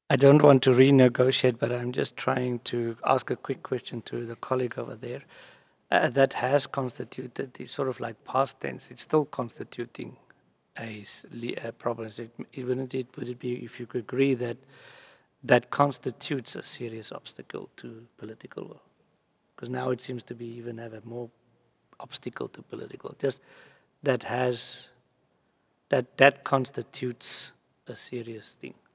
I don't want to renegotiate, but I'm just trying to ask a quick question to the colleague over there. That has constituted the sort of like past tense. It's still constituting a problem. Wouldn't it, would it be, if you could agree that that constitutes a serious obstacle to political will? Because now it seems to be even have a more obstacle to political. Just that has that constitutes a serious thing.